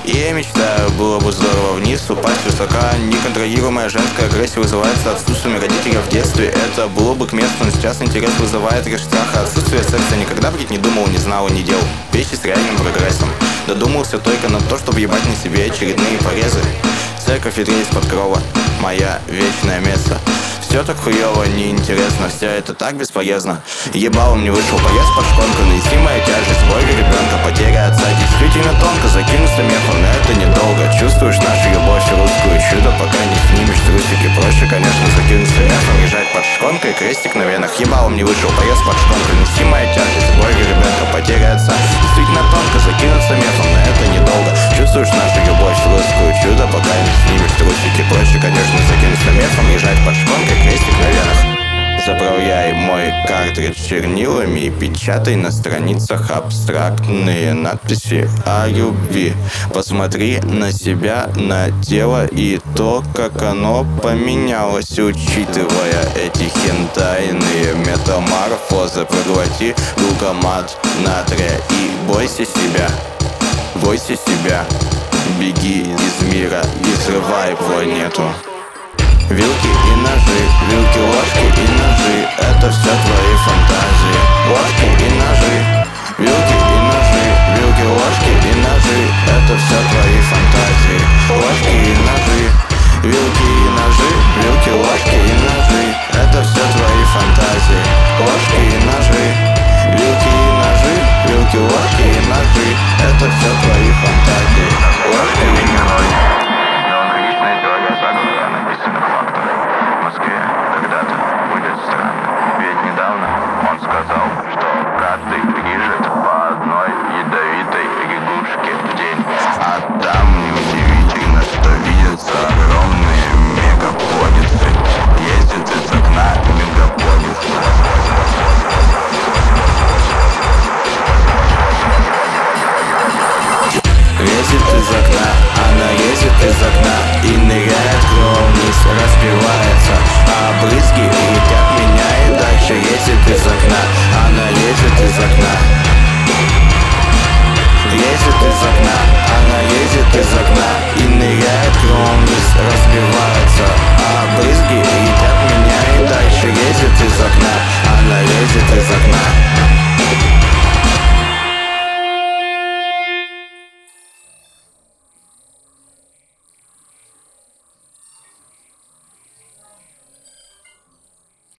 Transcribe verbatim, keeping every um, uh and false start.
И я мечтаю, было бы здорово вниз упасть высока. Неконтролируемая женская агрессия вызывается отсутствием родителей в детстве. Это было бы к месту, но сейчас интерес вызывает лишь страх. Отсутствие секса никогда ведь не думал, не знал и не делал вещи с реальным прогрессом. Додумался только на то, чтобы ебать на себе очередные порезы. Церковь и дрейс под крова, моя вечное место. Все так хуёво, неинтересно, все это так бесполезно. Ебалом не вышел, поезд под шконку, неизимая тяжесть, горе ребенка, потеря отца. Действительно тонко, закинуться мефом, но это недолго. Чувствуешь нашу любовь русскую, чудо, пока не снимешь трусики. Проще, конечно, закинуться мефом, лежать под шконкой, крестик на венах. Ебалом не вышел, поезд под шконку, неизимая тяжесть, горе ребенка, потеря отца. Действительно тонко, закинуться мефом, но это недолго. Чувствуешь нашу любовь русскую, чудо, пока не снимешь трусики. Проще, конечно, закинуться мефом, лежать под шконкой, крестик на венах. Заправляй мой картридж чернилами и печатай на страницах абстрактные надписи о любви. Посмотри на себя, на тело и то, как оно поменялось, учитывая эти хентайные метаморфозы. Проглоти глутамат натрия и бойся себя, бойся себя. Беги из мира и взрывай планету. Вилки и ножи, вилки, ложки и ножи, это все твои фантазии. Ложки и ножи, вилки и ножи, вилки, ложки и ножи, это все твои фантазии. Ложки и ножи, вилки и ножи, вилки, ложки и ножи, это все твои фантазии. Ложки и ножи, вилки и ножи, вилки, ложки и ножи, это все твои фантазии. Ложки и ножи. Сказал, что каждый лежит по одной ядовитой лягушке в день. А там неудивительно, что видятся огромные мегаполисы. Ездит из окна мегаполис. Лезет из окна, она лезет из окна и ныряет крылом вниз, разбивается, а брызги летят, меняет дальше. Лезет из окна, она лезет из окна. Лезет из окна, она лезет из окна и ныряет крылом вниз, разбивается, а брызги летят, меняет дальше. Лезет из окна, она лезет из окна.